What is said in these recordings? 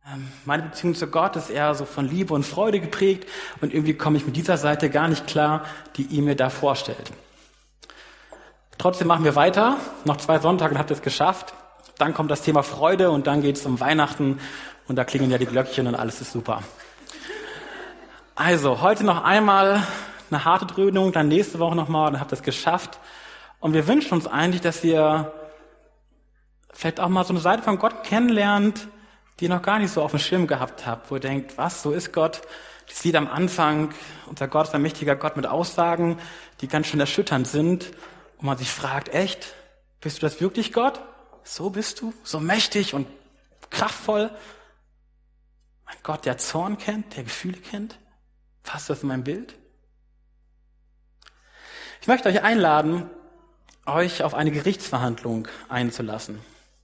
Meine Beziehung zu Gott ist eher so von Liebe und Freude geprägt und irgendwie komme ich mit dieser Seite gar nicht klar, die ihr mir da vorstellt. Trotzdem machen wir weiter. Noch 2 Sonntage und habt ihr es geschafft. Dann kommt das Thema Freude und dann geht es um Weihnachten und da klingeln ja die Glöckchen und alles ist super. Also, heute noch einmal eine harte Dröhnung, dann nächste Woche nochmal, dann habt ihr es geschafft. Und wir wünschen uns eigentlich, dass ihr vielleicht auch mal so eine Seite von Gott kennenlernt, die ihr noch gar nicht so auf dem Schirm gehabt habt, wo ihr denkt, was, so ist Gott. Das Lied am Anfang, unser Gott ist ein mächtiger Gott mit Aussagen, die ganz schön erschütternd sind. Und man sich fragt, echt, bist du das wirklich Gott? So bist du? So mächtig und kraftvoll? Ein Gott, der Zorn kennt, der Gefühle kennt? Passt das in mein Bild? Ich möchte euch einladen, euch auf eine Gerichtsverhandlung einzulassen.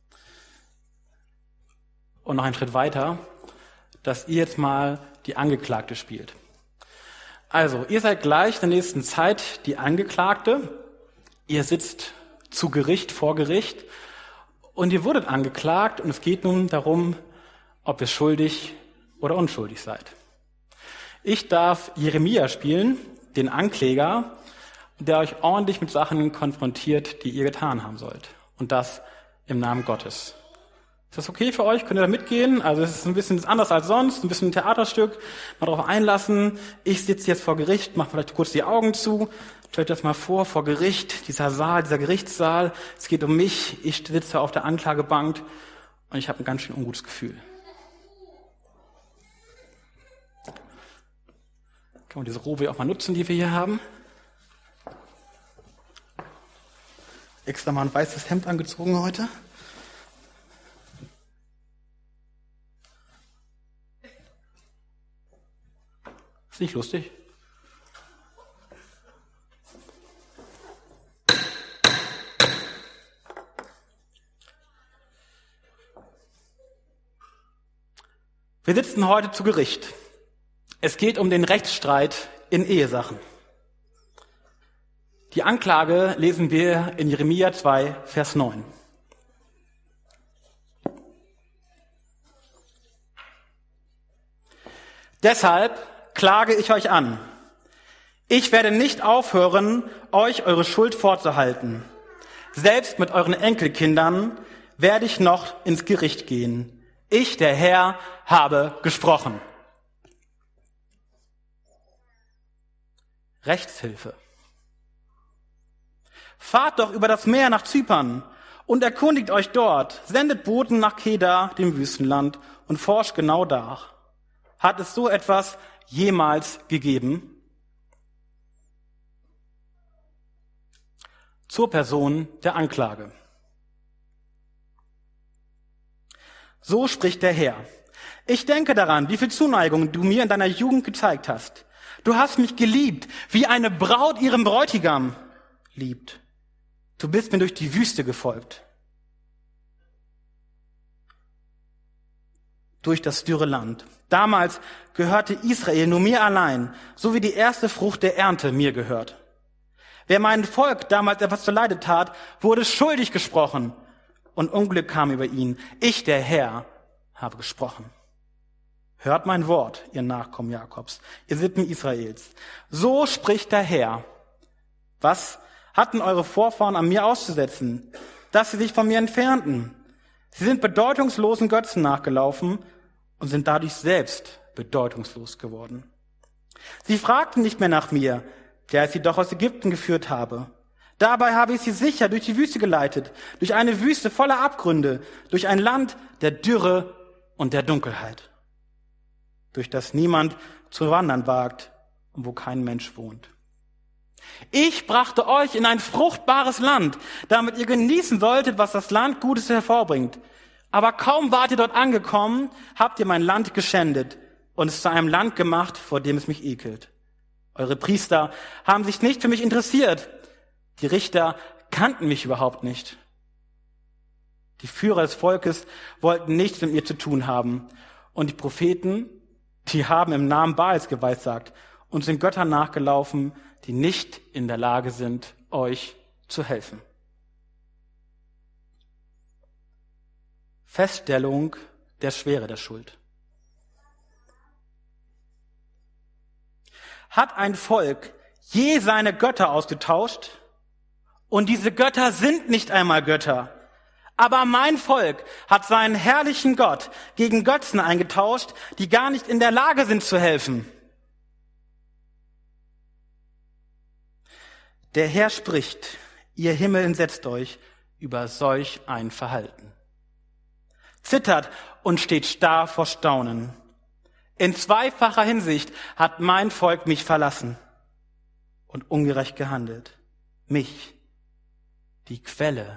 Und noch einen Schritt weiter, dass ihr jetzt mal die Angeklagte spielt. Also, ihr seid gleich in der nächsten Zeit die Angeklagte. Ihr sitzt zu Gericht, vor Gericht und ihr wurdet angeklagt und es geht nun darum, ob ihr schuldig oder unschuldig seid. Ich darf Jeremia spielen, den Ankläger, der euch ordentlich mit Sachen konfrontiert, die ihr getan haben sollt. Und das im Namen Gottes. Ist das okay für euch? Könnt ihr da mitgehen? Also es ist ein bisschen anders als sonst, ein bisschen ein Theaterstück, mal darauf einlassen. Ich sitze jetzt vor Gericht, mache vielleicht kurz die Augen zu. Stellt euch das mal vor Gericht, dieser Saal, dieser Gerichtssaal. Es geht um mich, ich sitze auf der Anklagebank und ich habe ein ganz schön ungutes Gefühl. Kann man diese Robe auch mal nutzen, die wir hier haben? Extra mal ein weißes Hemd angezogen heute. Ist nicht lustig? Wir sitzen heute zu Gericht. Es geht um den Rechtsstreit in Ehesachen. Die Anklage lesen wir in Jeremia 2, Vers 9. Deshalb klage ich euch an. Ich werde nicht aufhören, euch eure Schuld vorzuhalten. Selbst mit euren Enkelkindern werde ich noch ins Gericht gehen. Ich, der Herr, habe gesprochen. Rechtshilfe. Fahrt doch über das Meer nach Zypern und erkundigt euch dort. Sendet Boten nach Kedar, dem Wüstenland, und forscht genau nach. Hat es so etwas jemals gegeben? Zur Person der Anklage. So spricht der Herr. Ich denke daran, wie viel Zuneigung du mir in deiner Jugend gezeigt hast. Du hast mich geliebt, wie eine Braut ihren Bräutigam liebt. Du bist mir durch die Wüste gefolgt, durch das dürre Land. Damals gehörte Israel nur mir allein, so wie die erste Frucht der Ernte mir gehört. Wer meinem Volk damals etwas zuleide tat, wurde schuldig gesprochen und Unglück kam über ihn. Ich, der Herr, habe gesprochen. Hört mein Wort, ihr Nachkommen Jakobs, ihr Sippen Israels. So spricht der Herr. Was hatten eure Vorfahren an mir auszusetzen, dass sie sich von mir entfernten? Sie sind bedeutungslosen Götzen nachgelaufen und sind dadurch selbst bedeutungslos geworden. Sie fragten nicht mehr nach mir, der ich sie doch aus Ägypten geführt habe. Dabei habe ich sie sicher durch die Wüste geleitet, durch eine Wüste voller Abgründe, durch ein Land der Dürre und der Dunkelheit, durch das niemand zu wandern wagt und wo kein Mensch wohnt. Ich brachte euch in ein fruchtbares Land, damit ihr genießen solltet, was das Land Gutes hervorbringt. Aber kaum wart ihr dort angekommen, habt ihr mein Land geschändet und es zu einem Land gemacht, vor dem es mich ekelt. Eure Priester haben sich nicht für mich interessiert. Die Richter kannten mich überhaupt nicht. Die Führer des Volkes wollten nichts mit mir zu tun haben. Und die Propheten, die haben im Namen Baals geweissagt und sind Göttern nachgelaufen, die nicht in der Lage sind, euch zu helfen. Feststellung der Schwere der Schuld. Hat ein Volk je seine Götter ausgetauscht? Und diese Götter sind nicht einmal Götter. Aber mein Volk hat seinen herrlichen Gott gegen Götzen eingetauscht, die gar nicht in der Lage sind zu helfen. Der Herr spricht, ihr Himmel entsetzt euch über solch ein Verhalten. Zittert und steht starr vor Staunen. In zweifacher Hinsicht hat mein Volk mich verlassen und ungerecht gehandelt. Mich, die Quelle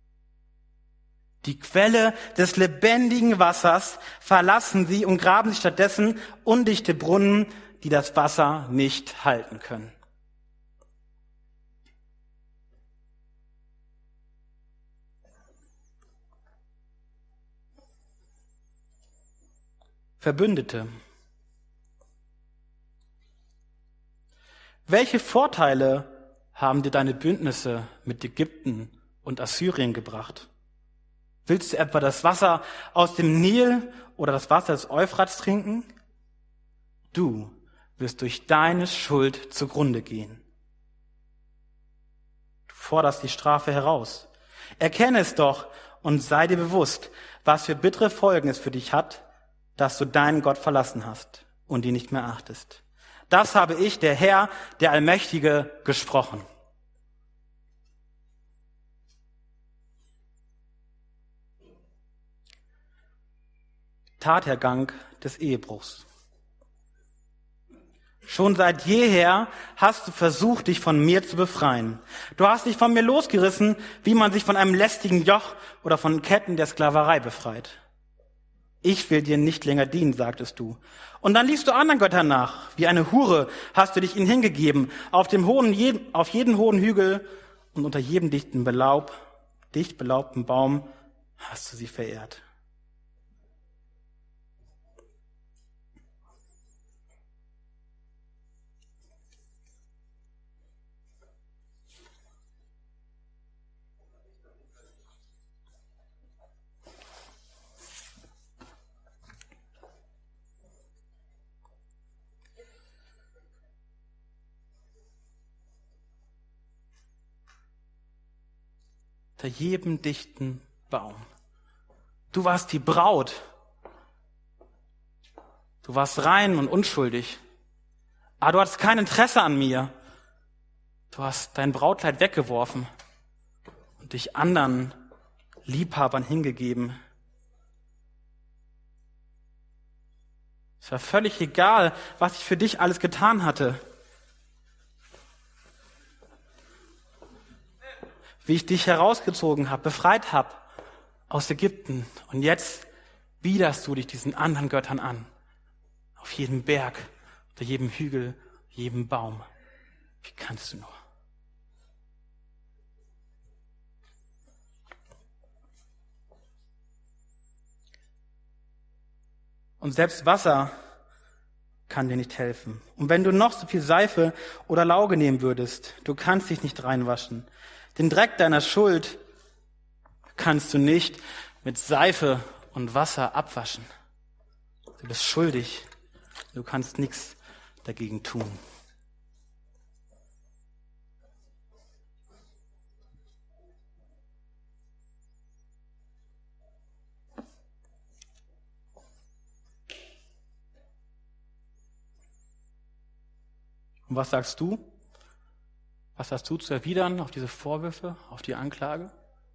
des lebendigen Wassers, verlassen sie und graben sich stattdessen undichte Brunnen, die das Wasser nicht halten können. Verbündete. Welche Vorteile haben dir deine Bündnisse mit Ägypten und Assyrien gebracht? Willst du etwa das Wasser aus dem Nil oder das Wasser des Euphrats trinken? Du wirst durch deine Schuld zugrunde gehen. Du forderst die Strafe heraus. Erkenne es doch und sei dir bewusst, was für bittere Folgen es für dich hat, dass du deinen Gott verlassen hast und ihn nicht mehr achtest. Das habe ich, der Herr, der Allmächtige, gesprochen. Tathergang des Ehebruchs. Schon seit jeher hast du versucht, dich von mir zu befreien. Du hast dich von mir losgerissen, wie man sich von einem lästigen Joch oder von Ketten der Sklaverei befreit. Ich will dir nicht länger dienen, sagtest du. Und dann liefst du anderen Göttern nach. Wie eine Hure hast du dich ihnen hingegeben. Auf jedem hohen Hügel und unter jedem dicht belaubten Baum hast du sie verehrt. Unter jedem dichten Baum. Du warst die Braut. Du warst rein und unschuldig. Aber du hattest kein Interesse an mir. Du hast dein Brautkleid weggeworfen und dich anderen Liebhabern hingegeben. Es war völlig egal, was ich für dich alles getan hatte. Wie ich dich herausgezogen habe, befreit habe aus Ägypten. Und jetzt biederst du dich diesen anderen Göttern an. Auf jedem Berg, unter jedem Hügel, jedem Baum. Wie kannst du nur? Und selbst Wasser kann dir nicht helfen. Und wenn du noch so viel Seife oder Lauge nehmen würdest, du kannst dich nicht reinwaschen. Den Dreck deiner Schuld kannst du nicht mit Seife und Wasser abwaschen. Du bist schuldig. Du kannst nichts dagegen tun. Und was sagst du? Was hast du zu erwidern auf diese Vorwürfe, auf die Anklage?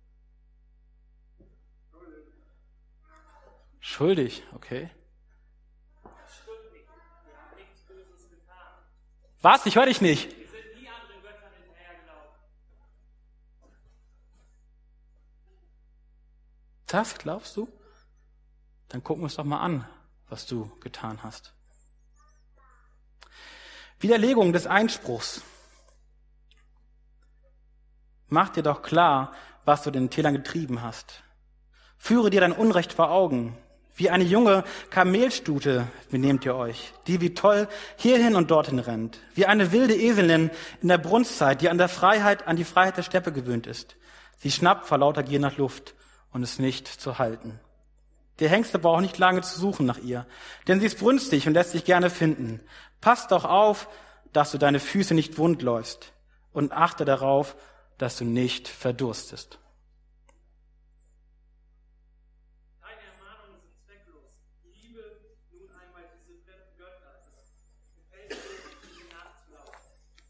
Schuldig, okay. Was? Ich höre dich nicht. Wir sind nie anderen Göttern hinterhergelaufen. Das glaubst du? Dann gucken wir uns doch mal an, was du getan hast. Widerlegung des Einspruchs. Mach dir doch klar, was du den Tälern getrieben hast. Führe dir dein Unrecht vor Augen. Wie eine junge Kamelstute benehmt ihr euch, die wie toll hierhin und dorthin rennt. Wie eine wilde Eselin in der Brunstzeit, die an die Freiheit der Steppe gewöhnt ist. Sie schnappt vor lauter Gier nach Luft und ist nicht zu halten. Der Hengste braucht nicht lange zu suchen nach ihr, denn sie ist brünstig und lässt sich gerne finden. Passt doch auf, dass du deine Füße nicht wund läufst, und achte darauf, dass du nicht verdurstest. Deine Ermahnungen sind zwecklos. Liebe nun einmal diese fremden Götter. Gefällt dir, ihnen nachzulaufen.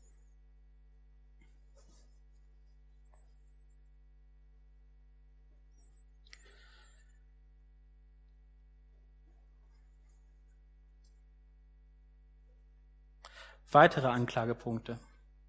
Weitere Anklagepunkte.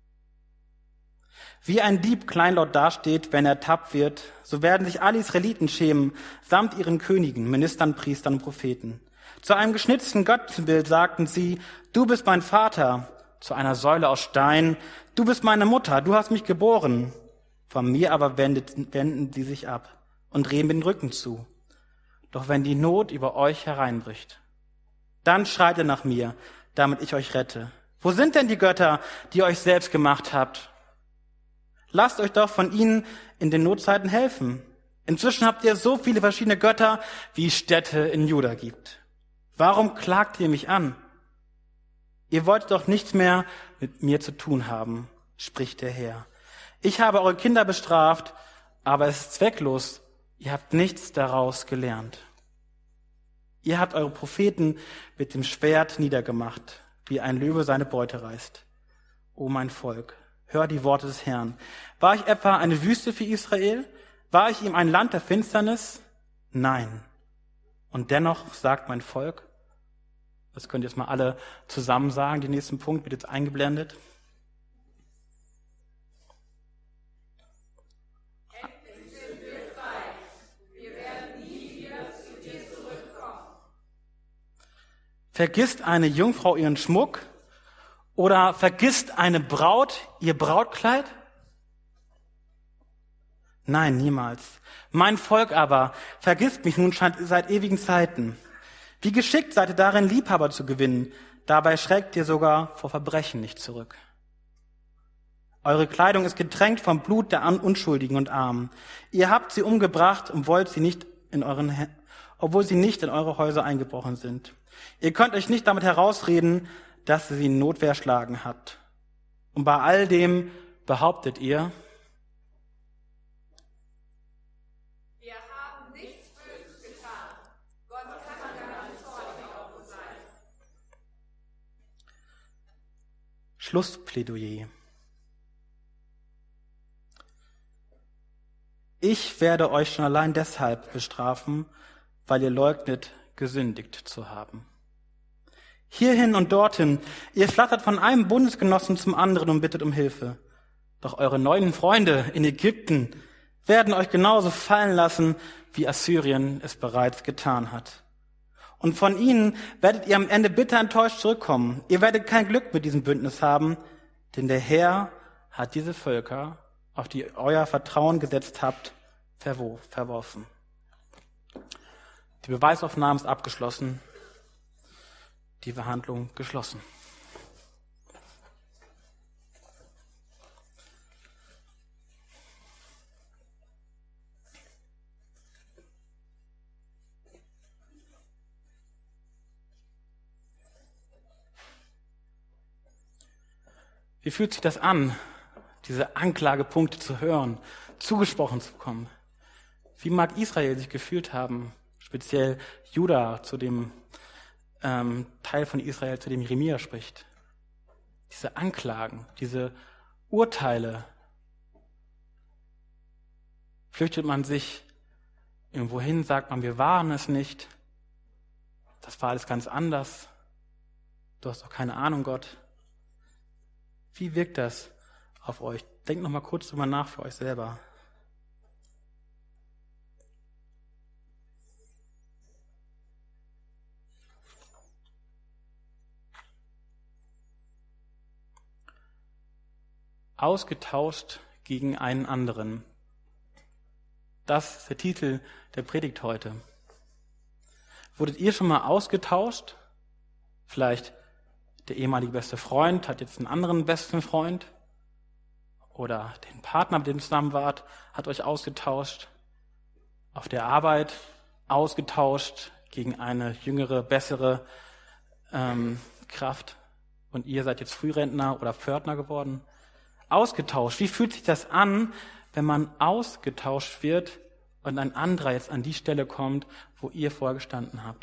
Wie ein Dieb kleinlaut dasteht, wenn er ertappt wird, so werden sich alle Israeliten schämen, samt ihren Königen, Ministern, Priestern und Propheten. Zu einem geschnitzten Götzenbild sagten sie, du bist mein Vater. Zu einer Säule aus Stein, du bist meine Mutter, du hast mich geboren. Von mir aber wenden sie sich ab und drehen mir den Rücken zu. Doch wenn die Not über euch hereinbricht, dann schreit ihr nach mir, damit ich euch rette. Wo sind denn die Götter, die ihr euch selbst gemacht habt? Lasst euch doch von ihnen in den Notzeiten helfen. Inzwischen habt ihr so viele verschiedene Götter, wie es Städte in Juda gibt. Warum klagt ihr mich an? Ihr wollt doch nichts mehr mit mir zu tun haben, spricht der Herr. Ich habe eure Kinder bestraft, aber es ist zwecklos. Ihr habt nichts daraus gelernt. Ihr habt eure Propheten mit dem Schwert niedergemacht, wie ein Löwe seine Beute reißt. O mein Volk, hör die Worte des Herrn. War ich etwa eine Wüste für Israel? War ich ihm ein Land der Finsternis? Nein. Und dennoch sagt mein Volk, das könnt ihr jetzt mal alle zusammen sagen, den nächsten Punkt wird jetzt eingeblendet. Endlich sind wir frei. Wir werden nie wieder zu dir zurückkommen. Vergisst eine Jungfrau ihren Schmuck? Oder vergisst eine Braut ihr Brautkleid? Nein, niemals. Mein Volk aber vergisst mich nun seit ewigen Zeiten. Wie geschickt seid ihr darin, Liebhaber zu gewinnen. Dabei schreckt ihr sogar vor Verbrechen nicht zurück. Eure Kleidung ist getränkt vom Blut der Unschuldigen und Armen. Ihr habt sie umgebracht und wollt sie nicht obwohl sie nicht in eure Häuser eingebrochen sind. Ihr könnt euch nicht damit herausreden, dass ihr sie in Notwehr erschlagen habt. Und bei all dem behauptet ihr, Wir haben nichts Böses getan. Gott kann gar nicht zornig auf uns sein. Schlussplädoyer. Ich werde euch schon allein deshalb bestrafen, weil ihr leugnet, gesündigt zu haben. Hierhin und dorthin, ihr flattert von einem Bundesgenossen zum anderen und bittet um Hilfe. Doch eure neuen Freunde in Ägypten werden euch genauso fallen lassen, wie Assyrien es bereits getan hat. Und von ihnen werdet ihr am Ende bitter enttäuscht zurückkommen. Ihr werdet kein Glück mit diesem Bündnis haben, denn der Herr hat diese Völker, auf die ihr euer Vertrauen gesetzt habt, verworfen. Die Beweisaufnahme ist abgeschlossen. Die Verhandlung geschlossen. Wie fühlt sich das an, diese Anklagepunkte zu hören, zugesprochen zu bekommen? Wie mag Israel sich gefühlt haben, speziell Juda, zu dem Teil von Israel, zu dem Jeremia spricht? Diese Anklagen, diese Urteile. Flüchtet man sich irgendwo hin, sagt man, wir waren es nicht. Das war alles ganz anders. Du hast doch keine Ahnung, Gott. Wie wirkt das auf euch? Denkt noch mal kurz drüber nach für euch selber. Ausgetauscht gegen einen anderen. Das ist der Titel der Predigt heute. Wurdet ihr schon mal ausgetauscht? Vielleicht der ehemalige beste Freund hat jetzt einen anderen besten Freund. Oder den Partner, mit dem ihr zusammen wart, hat euch ausgetauscht. Auf der Arbeit ausgetauscht gegen eine jüngere, bessere Kraft. und ihr seid jetzt Frührentner oder Pförtner geworden. Ausgetauscht. Wie fühlt sich das an, wenn man ausgetauscht wird und ein anderer jetzt an die Stelle kommt, wo ihr vorher gestanden habt?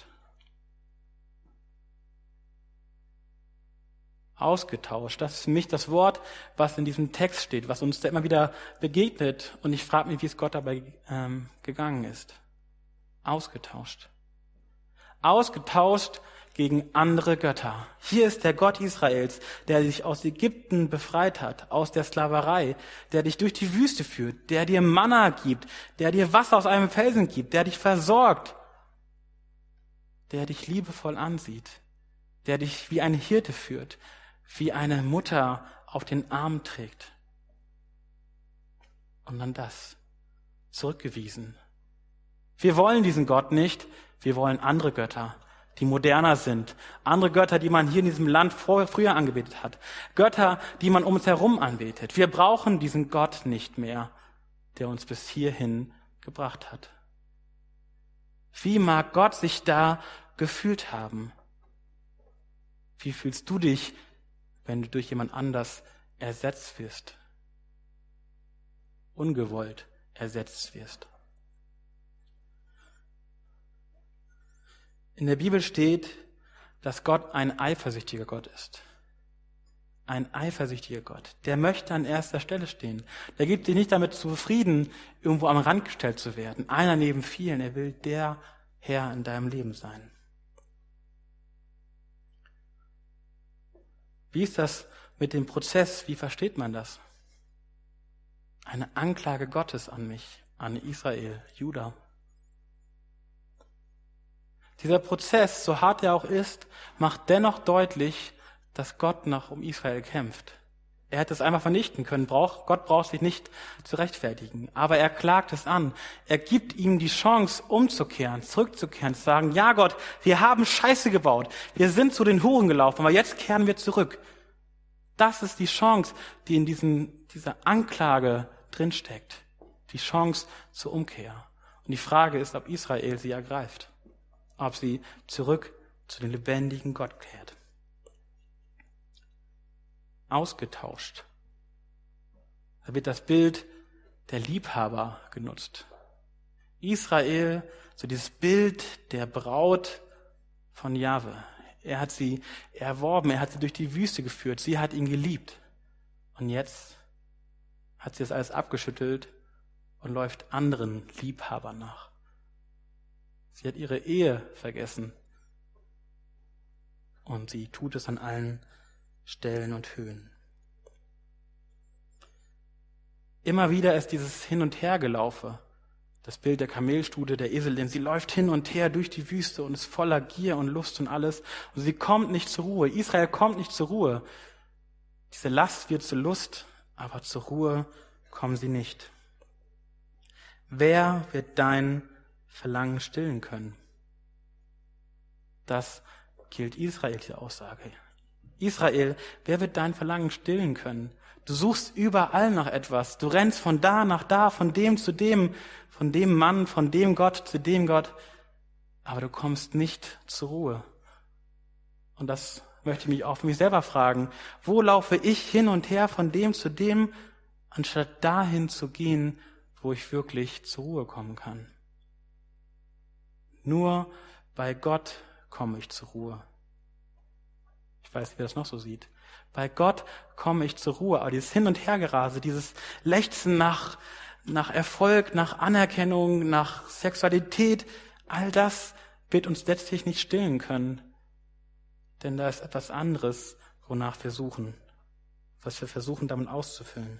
Ausgetauscht. Das ist für mich das Wort, was in diesem Text steht, was uns da immer wieder begegnet. Und ich frage mich, wie es Gott dabei gegangen ist. Ausgetauscht. Ausgetauscht gegen andere Götter. Hier ist der Gott Israels, der dich aus Ägypten befreit hat, aus der Sklaverei, der dich durch die Wüste führt, der dir Manna gibt, der dir Wasser aus einem Felsen gibt, der dich versorgt, der dich liebevoll ansieht, der dich wie eine Hirte führt, wie eine Mutter auf den Arm trägt. Und dann das. Zurückgewiesen. Wir wollen diesen Gott nicht, wir wollen andere Götter, die moderner sind. Andere Götter, die man hier in diesem Land früher angebetet hat. Götter, die man um uns herum anbetet. Wir brauchen diesen Gott nicht mehr, der uns bis hierhin gebracht hat. Wie mag Gott sich da gefühlt haben? Wie fühlst du dich, wenn du durch jemand anders ersetzt wirst? Ungewollt ersetzt wirst. In der Bibel steht, dass Gott ein eifersüchtiger Gott ist. Ein eifersüchtiger Gott. Der möchte an erster Stelle stehen. Der gibt sich nicht damit zufrieden, irgendwo am Rand gestellt zu werden. Einer neben vielen. Er will der Herr in deinem Leben sein. Wie ist das mit dem Prozess? Wie versteht man das? Eine Anklage Gottes an mich, an Israel, Juda. Dieser Prozess, so hart er auch ist, macht dennoch deutlich, dass Gott noch um Israel kämpft. Er hätte es einfach vernichten können. Gott braucht sich nicht zu rechtfertigen. Aber er klagt es an. Er gibt ihm die Chance, umzukehren, zurückzukehren, zu sagen, ja Gott, wir haben Scheiße gebaut. Wir sind zu den Huren gelaufen, aber jetzt kehren wir zurück. Das ist die Chance, die in dieser Anklage drinsteckt. Die Chance zur Umkehr. Und die Frage ist, ob Israel sie ergreift. Ob sie zurück zu dem lebendigen Gott kehrt. Ausgetauscht. Da wird das Bild der Liebhaber genutzt. Israel, so dieses Bild der Braut von Jahwe. Er hat sie erworben, er hat sie durch die Wüste geführt, sie hat ihn geliebt. Und jetzt hat sie das alles abgeschüttelt und läuft anderen Liebhabern nach. Sie hat ihre Ehe vergessen. Und sie tut es an allen Stellen und Höhen. Immer wieder ist dieses Hin- und Hergelaufe. Das Bild der Kamelstute, der Eselin. Sie läuft hin und her durch die Wüste und ist voller Gier und Lust und alles. Und sie kommt nicht zur Ruhe. Israel kommt nicht zur Ruhe. Diese Last wird zur Lust, aber zur Ruhe kommen sie nicht. Wer wird dein Verlangen stillen können? Das gilt Israel, die Aussage. Israel, wer wird dein Verlangen stillen können? Du suchst überall nach etwas. Du rennst von da nach da, von dem zu dem, von dem Mann, von dem Gott zu dem Gott. Aber du kommst nicht zur Ruhe. Und das möchte ich mich auch für mich selber fragen. Wo laufe ich hin und her von dem zu dem, anstatt dahin zu gehen, wo ich wirklich zur Ruhe kommen kann? Nur bei Gott komme ich zur Ruhe. Ich weiß nicht, wer das noch so sieht. Bei Gott komme ich zur Ruhe. Aber dieses Hin- und Hergerase, dieses Lechzen nach Erfolg, nach Anerkennung, nach Sexualität, all das wird uns letztlich nicht stillen können. Denn da ist etwas anderes, wonach wir suchen, was wir versuchen damit auszufüllen.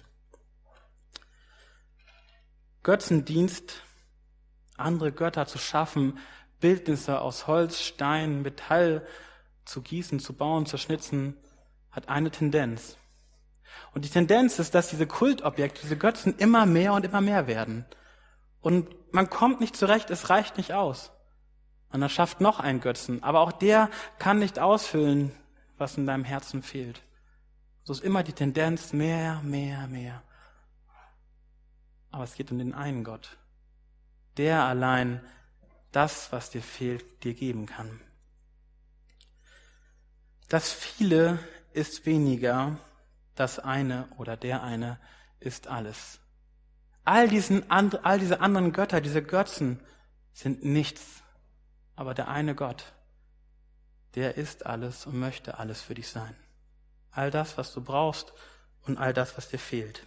Götzendienst, andere Götter zu schaffen, Bildnisse aus Holz, Stein, Metall zu gießen, zu bauen, zu schnitzen, hat eine Tendenz. Und die Tendenz ist, dass diese Kultobjekte, diese Götzen immer mehr und immer mehr werden. Und man kommt nicht zurecht, es reicht nicht aus. Und dann schafft noch einen Götzen. Aber auch der kann nicht ausfüllen, was in deinem Herzen fehlt. So ist immer die Tendenz, mehr, mehr, mehr. Aber es geht um den einen Gott, der allein das, was dir fehlt, dir geben kann. Dass viele ist weniger, das eine oder der eine ist alles. All diese anderen Götter, diese Götzen sind nichts. Aber der eine Gott, der ist alles und möchte alles für dich sein. All das, was du brauchst und all das, was dir fehlt.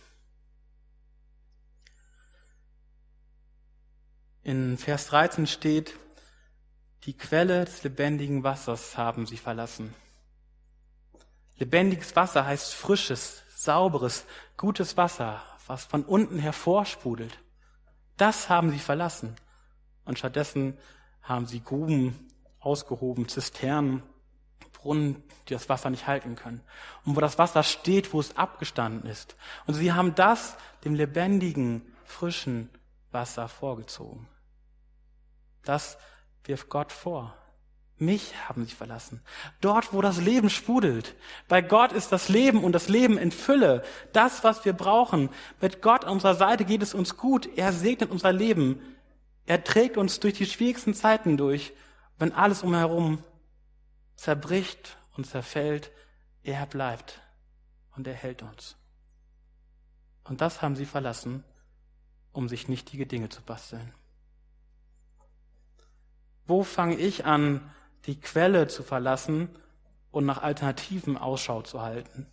In Vers 13 steht, die Quelle des lebendigen Wassers haben sie verlassen. Lebendiges Wasser heißt frisches, sauberes, gutes Wasser, was von unten hervorsprudelt. Das haben sie verlassen. Und stattdessen haben sie Gruben ausgehoben, Zisternen, Brunnen, die das Wasser nicht halten können. Und wo das Wasser steht, wo es abgestanden ist. Und sie haben das dem lebendigen, frischen Wasser vorgezogen. Das wirft Gott vor. Mich haben sie verlassen. Dort, wo das Leben sprudelt. Bei Gott ist das Leben und das Leben in Fülle. Das, was wir brauchen. Mit Gott an unserer Seite geht es uns gut. Er segnet unser Leben. Er trägt uns durch die schwierigsten Zeiten durch. Wenn alles umherum zerbricht und zerfällt, er bleibt und er hält uns. Und das haben sie verlassen, um sich nichtige Dinge zu basteln. Wo fange ich an, die Quelle zu verlassen und nach Alternativen Ausschau zu halten?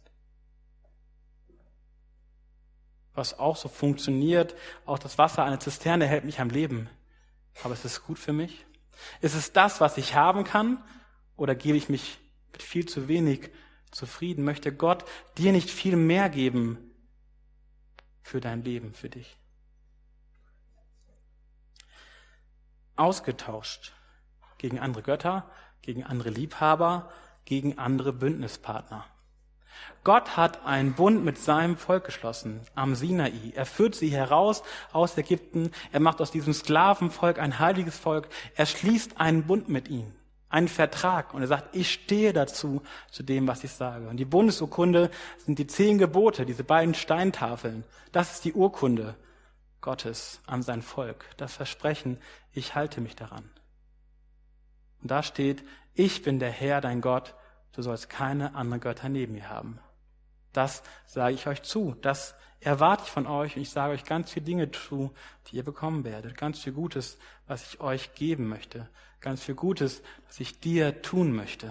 Was auch so funktioniert, auch das Wasser einer Zisterne hält mich am Leben. Aber ist es gut für mich? Ist es das, was ich haben kann? Oder gebe ich mich mit viel zu wenig zufrieden? Möchte Gott dir nicht viel mehr geben für dein Leben, für dich? Ausgetauscht gegen andere Götter, gegen andere Liebhaber, gegen andere Bündnispartner. Gott hat einen Bund mit seinem Volk geschlossen, am Sinai. Er führt sie heraus aus Ägypten. Er macht aus diesem Sklavenvolk ein heiliges Volk. Er schließt einen Bund mit ihnen, einen Vertrag. Und er sagt, ich stehe dazu, zu dem, was ich sage. Und die Bundesurkunde sind die 10 Gebote, diese beiden Steintafeln. Das ist die Urkunde Gottes an sein Volk. Das Versprechen, ich halte mich daran. Und da steht, ich bin der Herr, dein Gott, du sollst keine anderen Götter neben mir haben. Das sage ich euch zu, das erwarte ich von euch und ich sage euch ganz viele Dinge zu, die ihr bekommen werdet. Ganz viel Gutes, was ich euch geben möchte. Ganz viel Gutes, was ich dir tun möchte.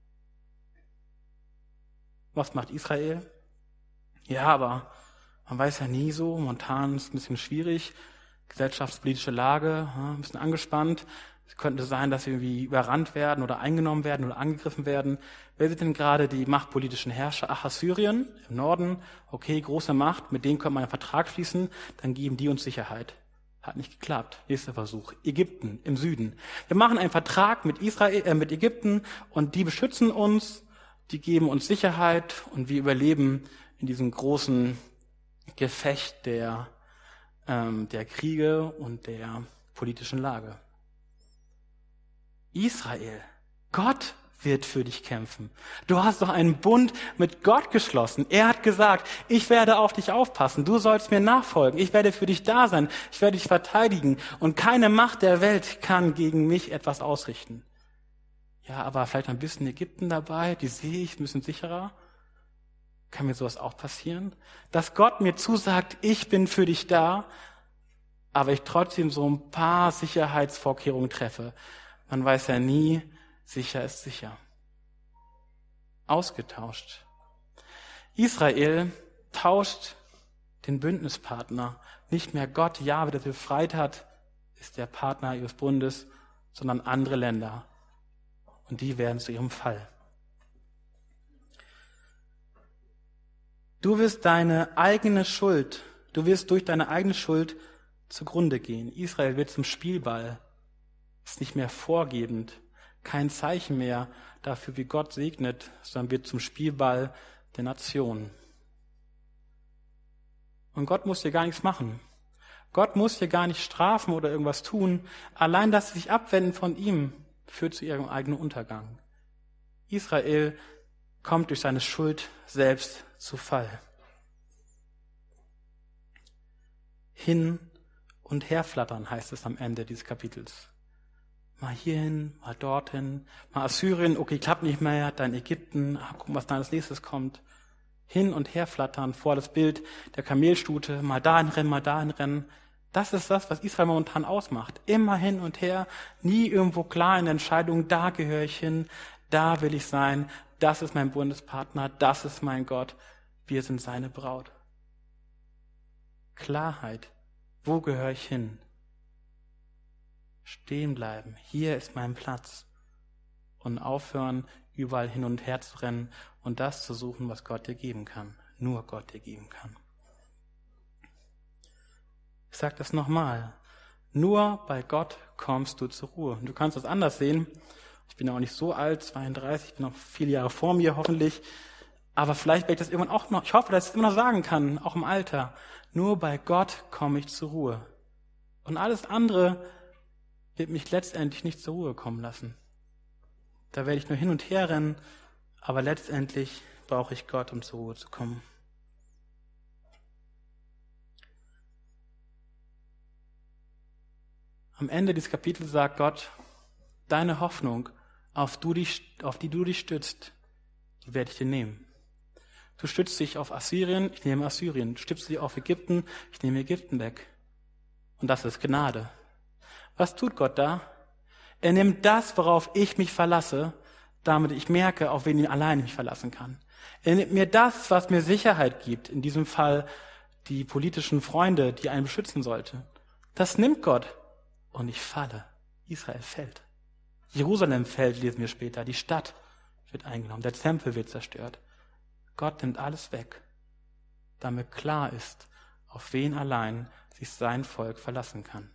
Was macht Israel? Ja, aber man weiß ja nie so, momentan ist es ein bisschen schwierig, gesellschaftspolitische Lage, ein bisschen angespannt. Es könnte sein, dass wir irgendwie überrannt werden oder eingenommen werden oder angegriffen werden. Wer sind denn gerade die machtpolitischen Herrscher? Ach, Assyrien im Norden. Okay, große Macht, mit denen könnte man einen Vertrag schließen, dann geben die uns Sicherheit. Hat nicht geklappt. Nächster Versuch. Ägypten im Süden. Wir machen einen Vertrag mit mit Ägypten und die beschützen uns, die geben uns Sicherheit und wir überleben in diesem großen Gefecht der Kriege und der politischen Lage. Israel, Gott wird für dich kämpfen. Du hast doch einen Bund mit Gott geschlossen. Er hat gesagt, ich werde auf dich aufpassen. Du sollst mir nachfolgen. Ich werde für dich da sein. Ich werde dich verteidigen. Und keine Macht der Welt kann gegen mich etwas ausrichten. Ja, aber vielleicht ein bisschen Ägypten dabei. Die sehe ich ein bisschen sicherer. Kann mir sowas auch passieren? Dass Gott mir zusagt, ich bin für dich da, aber ich trotzdem so ein paar Sicherheitsvorkehrungen treffe. Man weiß ja nie, sicher ist sicher. Ausgetauscht. Israel tauscht den Bündnispartner. Nicht mehr Gott, Jahwe, der sie befreit hat, ist der Partner ihres Bundes, sondern andere Länder. Und die werden zu ihrem Fall. Du wirst durch deine eigene Schuld zugrunde gehen. Israel wird zum Spielball. Ist nicht mehr vorgebend, kein Zeichen mehr dafür, wie Gott segnet, sondern wird zum Spielball der Nationen. Und Gott muss hier gar nichts machen. Gott muss hier gar nicht strafen oder irgendwas tun. Allein, dass sie sich abwenden von ihm, führt zu ihrem eigenen Untergang. Israel kommt durch seine Schuld selbst zu Fall. Hin und her flattern heißt es am Ende dieses Kapitels. Mal hierhin, mal dorthin, mal Assyrien, okay, klappt nicht mehr, dann Ägypten, gucken, was dann als nächstes kommt. Hin und her flattern vor das Bild der Kamelstute, mal dahin rennen, mal dahin rennen. Das ist das, was Israel momentan ausmacht. Immer hin und her, nie irgendwo klar in der Entscheidung, da gehöre ich hin, da will ich sein, das ist mein Bundespartner, das ist mein Gott, wir sind seine Braut. Klarheit, wo gehöre ich hin? Stehen bleiben, hier ist mein Platz. Und aufhören, überall hin und her zu rennen und das zu suchen, was Gott dir geben kann. Nur Gott dir geben kann. Ich sage das nochmal. Nur bei Gott kommst du zur Ruhe. Du kannst das anders sehen. Ich bin ja auch nicht so alt, 32, ich bin noch viele Jahre vor mir hoffentlich. Aber vielleicht werde ich das irgendwann auch noch, ich hoffe, dass ich es immer noch sagen kann, auch im Alter. Nur bei Gott komme ich zur Ruhe. Und alles andere wird mich letztendlich nicht zur Ruhe kommen lassen. Da werde ich nur hin und her rennen, aber letztendlich brauche ich Gott, um zur Ruhe zu kommen. Am Ende dieses Kapitels sagt Gott, deine Hoffnung, auf die du dich stützt, die werde ich dir nehmen. Du stützt dich auf Assyrien, ich nehme Assyrien. Du stützt dich auf Ägypten, ich nehme Ägypten weg. Und das ist Gnade. Was tut Gott da? Er nimmt das, worauf ich mich verlasse, damit ich merke, auf wen ich alleine mich verlassen kann. Er nimmt mir das, was mir Sicherheit gibt, in diesem Fall die politischen Freunde, die einen beschützen sollte. Das nimmt Gott und ich falle. Israel fällt. Jerusalem fällt, lesen wir später. Die Stadt wird eingenommen, der Tempel wird zerstört. Gott nimmt alles weg, damit klar ist, auf wen allein sich sein Volk verlassen kann.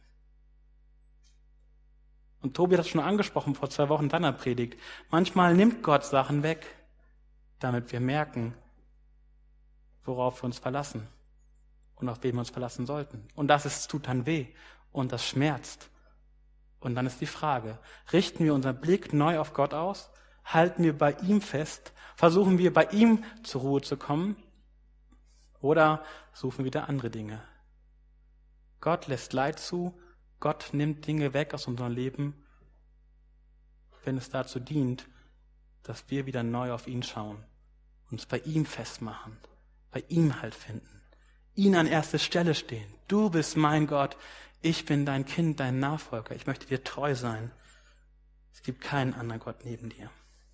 Und Tobi hat das schon angesprochen vor 2 Wochen in seiner Predigt. Manchmal nimmt Gott Sachen weg, damit wir merken, worauf wir uns verlassen und auf wen wir uns verlassen sollten. Und das tut dann weh und das schmerzt. Und dann ist die Frage, richten wir unseren Blick neu auf Gott aus? Halten wir bei ihm fest? Versuchen wir bei ihm zur Ruhe zu kommen? Oder suchen wir wieder andere Dinge? Gott lässt Leid zu, Gott nimmt Dinge weg aus unserem Leben, wenn es dazu dient, dass wir wieder neu auf ihn schauen, uns bei ihm festmachen, bei ihm Halt finden, ihn an erste Stelle stehen. Du bist mein Gott, ich bin dein Kind, dein Nachfolger, ich möchte dir treu sein. Es gibt keinen anderen Gott neben dir.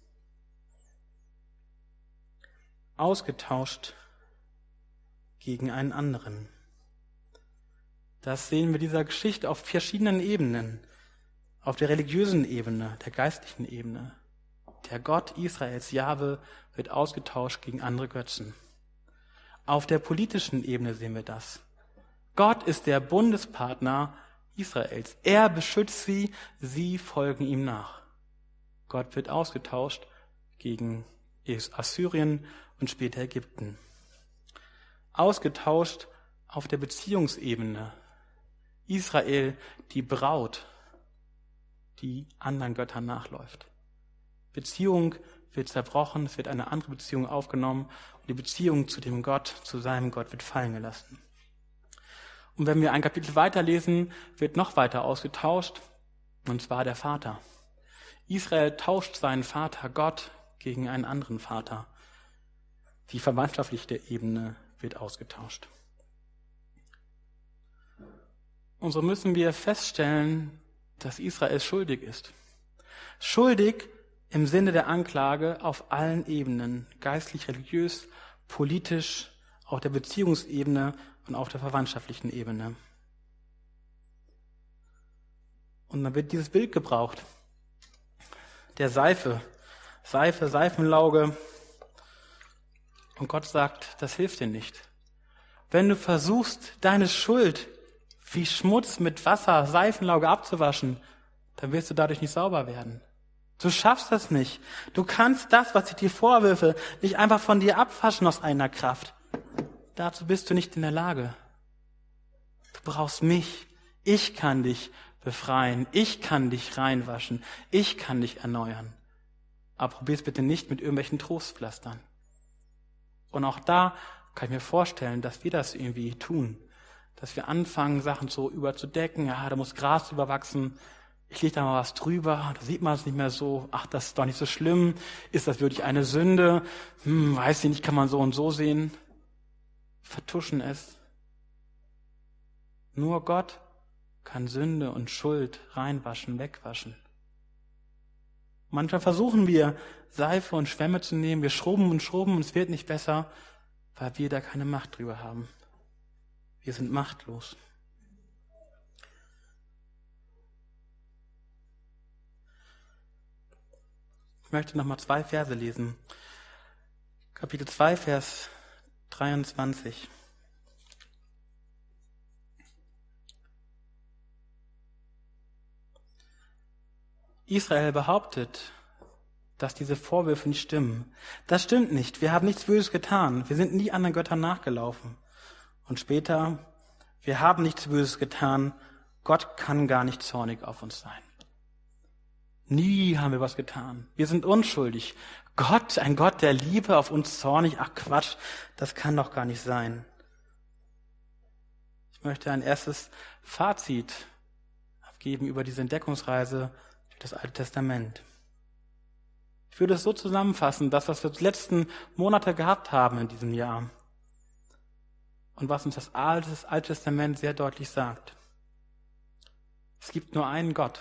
Ausgetauscht gegen einen anderen. Das sehen wir dieser Geschichte auf verschiedenen Ebenen. Auf der religiösen Ebene, der geistlichen Ebene. Der Gott Israels, Jahwe, wird ausgetauscht gegen andere Götzen. Auf der politischen Ebene sehen wir das. Gott ist der Bundespartner Israels. Er beschützt sie, sie folgen ihm nach. Gott wird ausgetauscht gegen Assyrien und später Ägypten. Ausgetauscht auf der Beziehungsebene. Israel, die Braut, die anderen Göttern nachläuft. Beziehung wird zerbrochen, es wird eine andere Beziehung aufgenommen und die Beziehung zu dem Gott, zu seinem Gott wird fallen gelassen. Und wenn wir ein Kapitel weiterlesen, wird noch weiter ausgetauscht, und zwar der Vater. Israel tauscht seinen Vater Gott gegen einen anderen Vater. Die verwandtschaftliche Ebene wird ausgetauscht. Und so müssen wir feststellen, dass Israel schuldig ist. Schuldig im Sinne der Anklage auf allen Ebenen, geistlich, religiös, politisch, auf der Beziehungsebene und auf der verwandtschaftlichen Ebene. Und dann wird dieses Bild gebraucht, der Seifenlauge. Und Gott sagt, das hilft dir nicht. Wenn du versuchst, deine Schuld wie Schmutz mit Wasser, Seifenlauge abzuwaschen, dann wirst du dadurch nicht sauber werden. Du schaffst das nicht. Du kannst das, was ich dir vorwürfe, nicht einfach von dir abwaschen aus einer Kraft. Dazu bist du nicht in der Lage. Du brauchst mich. Ich kann dich befreien. Ich kann dich reinwaschen. Ich kann dich erneuern. Aber probier's bitte nicht mit irgendwelchen Trostpflastern. Und auch da kann ich mir vorstellen, dass wir das irgendwie tun. Dass wir anfangen, Sachen so überzudecken. Ja, da muss Gras überwachsen. Ich lege da mal was drüber, da sieht man es nicht mehr so. Ach, das ist doch nicht so schlimm. Ist das wirklich eine Sünde? Weiß ich nicht, kann man so und so sehen. Vertuschen es. Nur Gott kann Sünde und Schuld reinwaschen, wegwaschen. Manchmal versuchen wir, Seife und Schwämme zu nehmen. Wir schrubben und es wird nicht besser, weil wir da keine Macht drüber haben. Wir sind machtlos. Ich möchte nochmal 2 Verse lesen. Kapitel 2, Vers 23. Israel behauptet, dass diese Vorwürfe nicht stimmen. Das stimmt nicht. Wir haben nichts Böses getan. Wir sind nie anderen Göttern nachgelaufen. Und später, wir haben nichts Böses getan. Gott kann gar nicht zornig auf uns sein. Nie haben wir was getan. Wir sind unschuldig. Gott, ein Gott der Liebe, auf uns zornig. Ach Quatsch, das kann doch gar nicht sein. Ich möchte ein erstes Fazit abgeben über diese Entdeckungsreise durch das Alte Testament. Ich würde es so zusammenfassen, das, was wir die letzten Monate gehabt haben in diesem Jahr und was uns das Alte Testament sehr deutlich sagt. Es gibt nur einen Gott.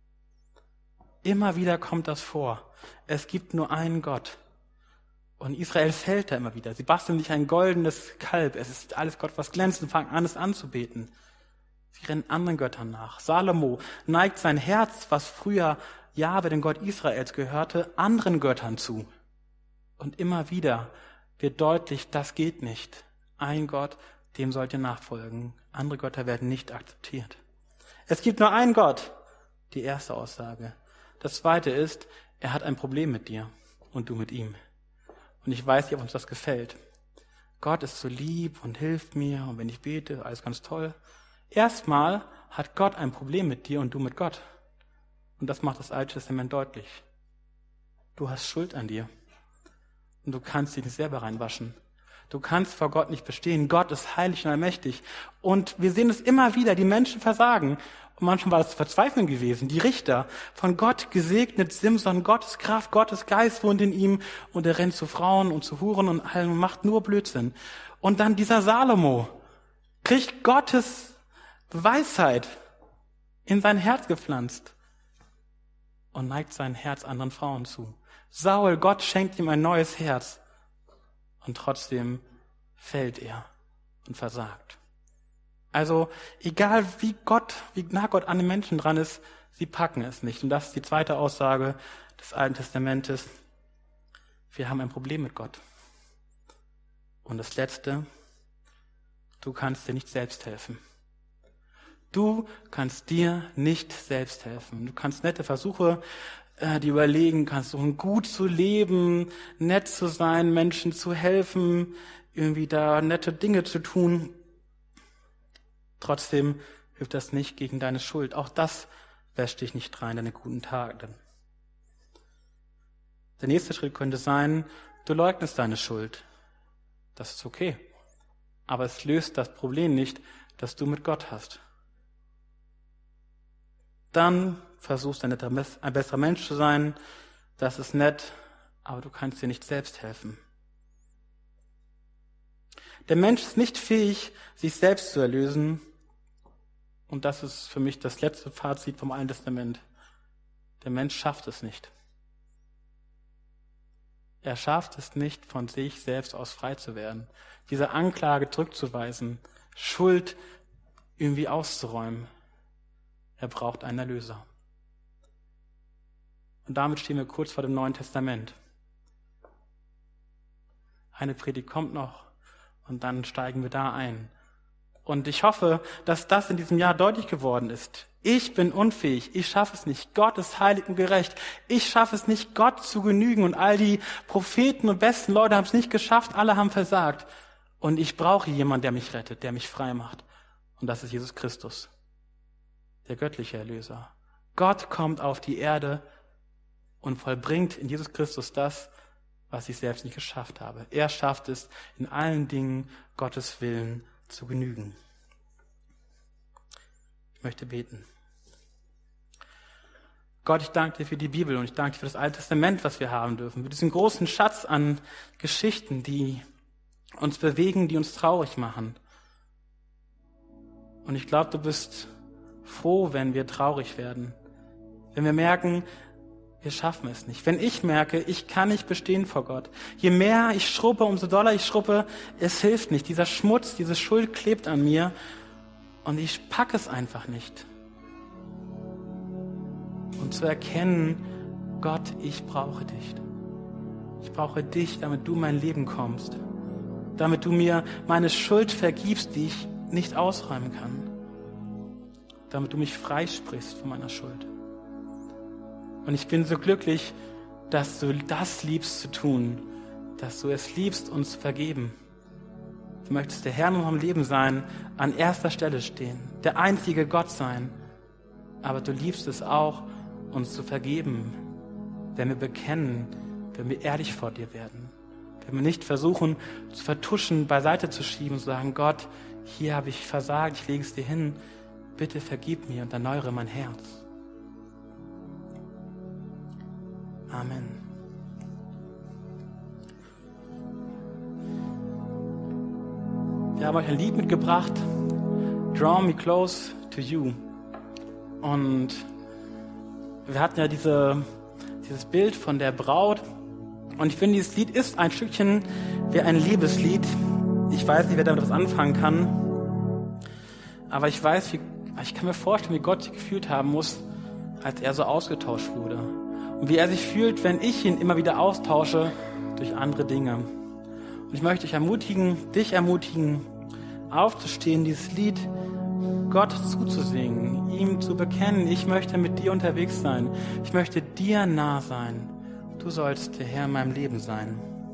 Immer wieder kommt das vor. Es gibt nur einen Gott. Und Israel fällt da immer wieder. Sie basteln sich ein goldenes Kalb. Es ist alles Gott, was glänzt, und fangen an, es anzubeten. Sie rennen anderen Göttern nach. Salomo neigt sein Herz, was früher Jahwe, den Gott Israels, gehörte, anderen Göttern zu. Und immer wieder wird deutlich, das geht nicht. Ein Gott, dem sollt ihr nachfolgen. Andere Götter werden nicht akzeptiert. Es gibt nur einen Gott. Die erste Aussage. Das zweite ist, er hat ein Problem mit dir und du mit ihm. Und ich weiß nicht, ob uns das gefällt. Gott ist so lieb und hilft mir und wenn ich bete, alles ganz toll. Erstmal hat Gott ein Problem mit dir und du mit Gott. Und das macht das Alte Testament deutlich. Du hast Schuld an dir. Und du kannst dich nicht selber reinwaschen. Du kannst vor Gott nicht bestehen. Gott ist heilig und allmächtig. Und wir sehen es immer wieder, die Menschen versagen. Und manchmal war das Verzweiflung gewesen. Die Richter, von Gott gesegnet, Simson, Gottes Kraft, Gottes Geist wohnt in ihm. Und er rennt zu Frauen und zu Huren und allem und macht nur Blödsinn. Und dann dieser Salomo kriegt Gottes Weisheit in sein Herz gepflanzt und neigt sein Herz anderen Frauen zu. Saul, Gott schenkt ihm ein neues Herz und trotzdem fällt er und versagt. Also egal wie nah Gott an den Menschen dran ist, sie packen es nicht. Und das ist die zweite Aussage des Alten Testamentes. Wir haben ein Problem mit Gott. Und das letzte, du kannst dir nicht selbst helfen. Du kannst dir nicht selbst helfen. Du kannst nette Versuche, die überlegen, kannst versuchen, gut zu leben, nett zu sein, Menschen zu helfen, irgendwie da nette Dinge zu tun. Trotzdem hilft das nicht gegen deine Schuld. Auch das wäscht dich nicht rein, deine guten Tage. Der nächste Schritt könnte sein, du leugnest deine Schuld. Das ist okay. Aber es löst das Problem nicht, das du mit Gott hast. Dann versuchst du ein besserer Mensch zu sein. Das ist nett, aber du kannst dir nicht selbst helfen. Der Mensch ist nicht fähig, sich selbst zu erlösen. Und das ist für mich das letzte Fazit vom Alten Testament. Der Mensch schafft es nicht. Er schafft es nicht, von sich selbst aus frei zu werden. Diese Anklage zurückzuweisen, Schuld irgendwie auszuräumen. Er braucht einen Erlöser. Und damit stehen wir kurz vor dem Neuen Testament. Eine Predigt kommt noch und dann steigen wir da ein. Und ich hoffe, dass das in diesem Jahr deutlich geworden ist. Ich bin unfähig, ich schaffe es nicht. Gott ist heilig und gerecht. Ich schaffe es nicht, Gott zu genügen. Und all die Propheten und besten Leute haben es nicht geschafft, alle haben versagt. Und ich brauche jemanden, der mich rettet, der mich frei macht. Und das ist Jesus Christus, der göttliche Erlöser. Gott kommt auf die Erde und vollbringt in Jesus Christus das, was ich selbst nicht geschafft habe. Er schafft es, in allen Dingen Gottes Willen zu genügen. Ich möchte beten. Gott, ich danke dir für die Bibel und ich danke dir für das Alte Testament, was wir haben dürfen, für diesen großen Schatz an Geschichten, die uns bewegen, die uns traurig machen. Und ich glaube, du bist froh, wenn wir traurig werden, wenn wir merken, wir schaffen es nicht. Wenn ich merke, ich kann nicht bestehen vor Gott. Je mehr ich schruppe, umso doller ich schruppe, es hilft nicht. Dieser Schmutz, diese Schuld klebt an mir und ich packe es einfach nicht. Und zu erkennen, Gott, ich brauche dich. Ich brauche dich, damit du in mein Leben kommst. Damit du mir meine Schuld vergibst, die ich nicht ausräumen kann. Damit du mich freisprichst von meiner Schuld. Und ich bin so glücklich, dass du das liebst zu tun, dass du es liebst, uns zu vergeben. Du möchtest der Herr in unserem Leben sein, an erster Stelle stehen, der einzige Gott sein. Aber du liebst es auch, uns zu vergeben, wenn wir bekennen, wenn wir ehrlich vor dir werden. Wenn wir nicht versuchen, zu vertuschen, beiseite zu schieben und zu sagen, Gott, hier habe ich versagt, ich lege es dir hin, bitte vergib mir und erneuere mein Herz. Amen. Wir haben euch ein Lied mitgebracht, Draw Me Close to You. Und wir hatten ja dieses Bild von der Braut. Und ich finde, dieses Lied ist ein Stückchen wie ein Liebeslied. Ich weiß nicht, wer damit was anfangen kann. Aber ich kann mir vorstellen, wie Gott sich gefühlt haben muss, als er so ausgetauscht wurde. Und wie er sich fühlt, wenn ich ihn immer wieder austausche durch andere Dinge. Und ich möchte dich ermutigen, aufzustehen, dieses Lied Gott zuzusingen, ihm zu bekennen, ich möchte mit dir unterwegs sein. Ich möchte dir nah sein. Du sollst der Herr in meinem Leben sein.